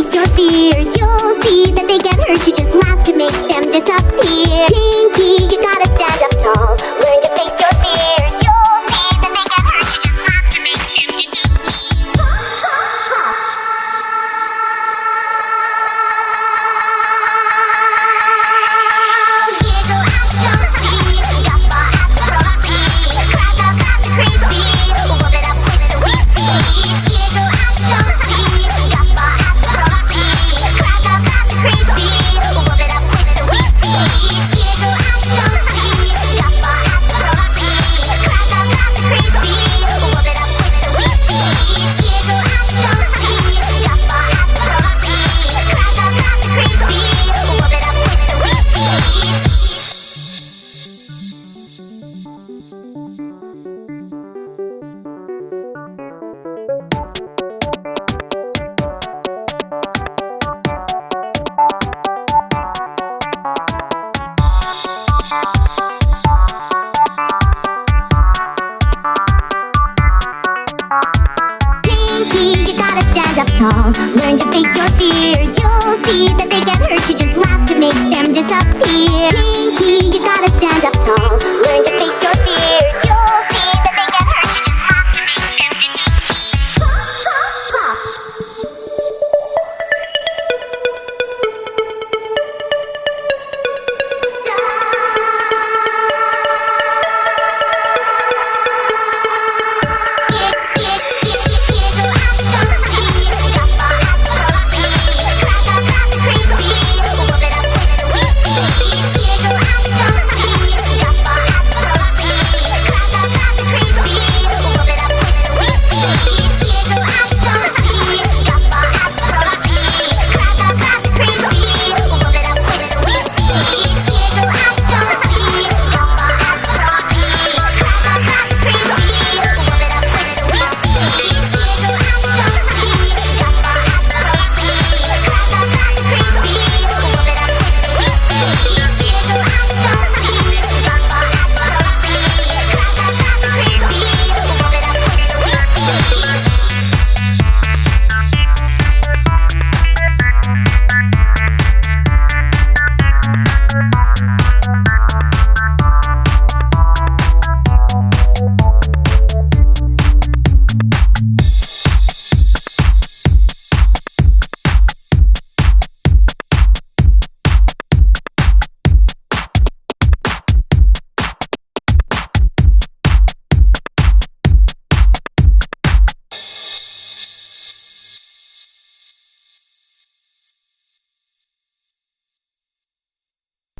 face your fears. You'll see that they can hurt you, just laugh to make them disappear. Pinky, you gotta stand up tall, learn to face your fears. You'll see that they can hurt you, just laugh to make them disappear. Giggle at Josie, guffaw at the Rosie, crack up at the creepy, whoop it up with the weepy. Giggle at Josie, guffaw at the Rosie, crack up at the creepy, whoop it up with the weepy. Giggle at Josie, guffaw at the Rosie, crack up at the creepy, whoop it up with the weepy. Giggle at Josie, guffaw at the Rosie, crack up at the creepy, whoop it up with the weepy. Pinky, you gotta stand up tall, learn to face your fears. You'll see that